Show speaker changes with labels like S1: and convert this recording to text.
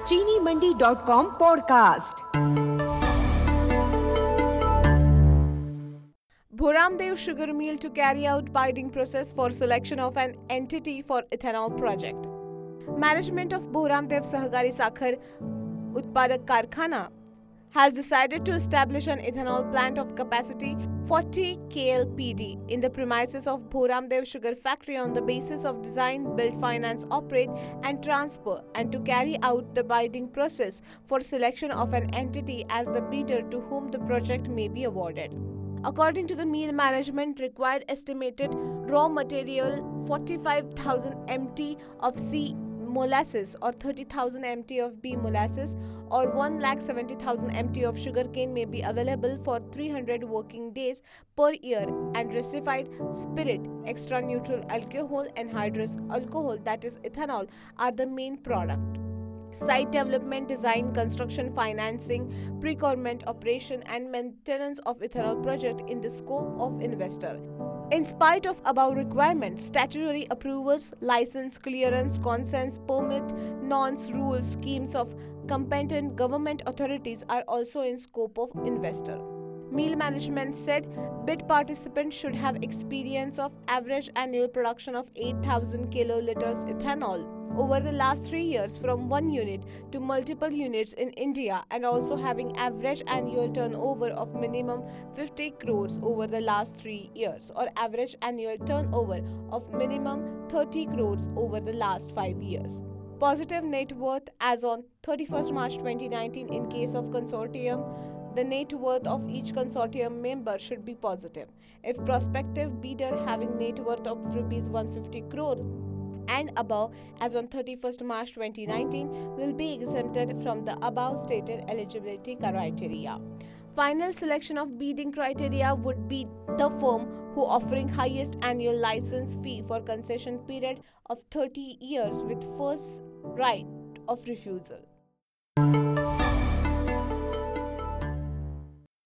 S1: चीनीमंडी.com podcast.
S2: Bhuramdev Sugar Mill to carry out bidding process for selection of an entity for ethanol project. Management of Bhuramdev Sahakari Sakhar Utpadak Karkhana has decided to establish an ethanol plant of capacity 40 KLPD in the premises of Bhuramdev Sugar Factory on the basis of design, build, finance, operate and transfer, and to carry out the bidding process for selection of an entity as the bidder to whom the project may be awarded. According to the mill management, required estimated raw material 45,000 MT of C molasses or 30,000 MT of B molasses or 1,70,000 MT of sugarcane may be available for 300 working days per year, and resified spirit, extra neutral alcohol, anhydrous alcohol, that is ethanol, are the main product. Site development, design, construction, financing, procurement, operation and maintenance of ethanol project in the scope of investor. In spite of above requirements, statutory approvals, license, clearance, consents, permit, norms, rules, schemes of competent government authorities are also in scope of investor. Mill management said bid participants should have experience of average annual production of 8,000 kiloliters ethanol over the last 3 years from one unit to multiple units in India, and also having average annual turnover of minimum 50 crores over the last 3 years, or average annual turnover of minimum 30 crores over the last 5 years. Positive net worth as on 31st March 2019 in case of consortium. The net worth of each consortium member should be positive. If prospective bidder having net worth of rupees 150 crore and above as on 31st March 2019 will be exempted from the above stated eligibility criteria. Final selection of bidding criteria would be the firm who offering highest annual license fee for concession period of 30 years with first right of refusal.